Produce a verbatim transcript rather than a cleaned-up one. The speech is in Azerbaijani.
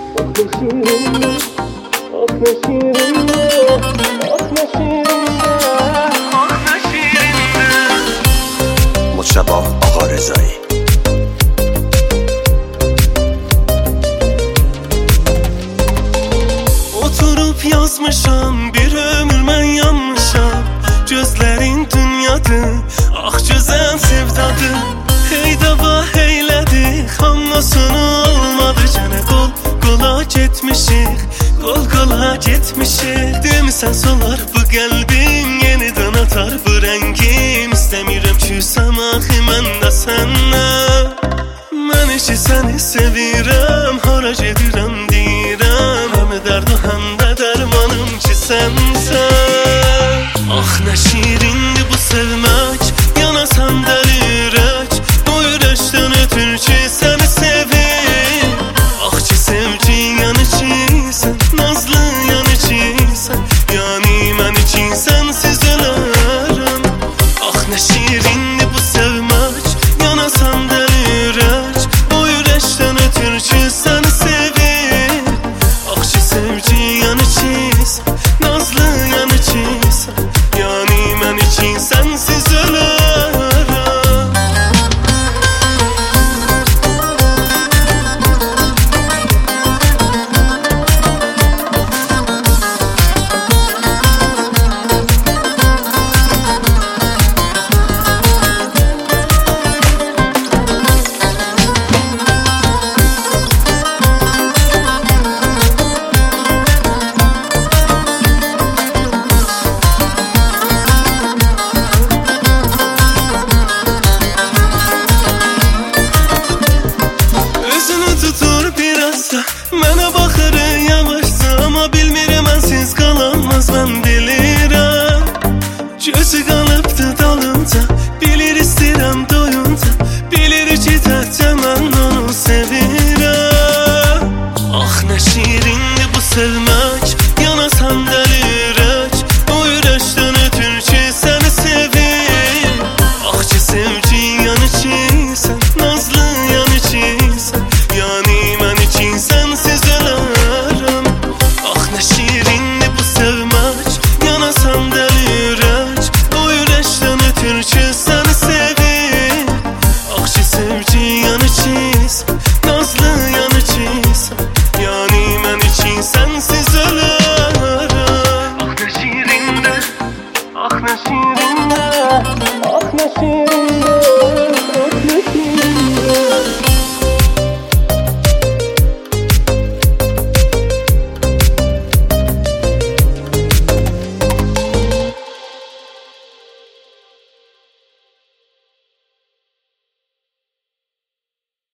مجتبی آقارضایی. Oturup yazmışam bir ömür mən yanmışam. Gözlərin dünyadır, ah gözəl sevdadır. Hey dava heylədi, amma sonu olmadı. Gənə qol qola getmişik, qol qola getmişik. Demisən solar bu qəlbim, yenidən atar bu rəngim. İstəmirəm küsəm axı mən də səndən. Mən işi səni sevirəm, hara gedirəm deyirəm. Həm dərd həm də dərmanım ki sənsən. Ah nə şirindir bu sevmək, yanasan dəli ürək. O ürəkdən ötür ki səni sevim. Ah ki sevgiyan içisən, nazlı yan içisən. Yəni mən için sənsiz ölərəm. Ah nə şirindir bu sevmək, yanasan dəli ürək. O ürəkdən ötür ki səni sevim. Ah ki sevgiyan içisən, nazlı yan içisən. Yəni mən için sənsiz ölərəm. Mənə baxır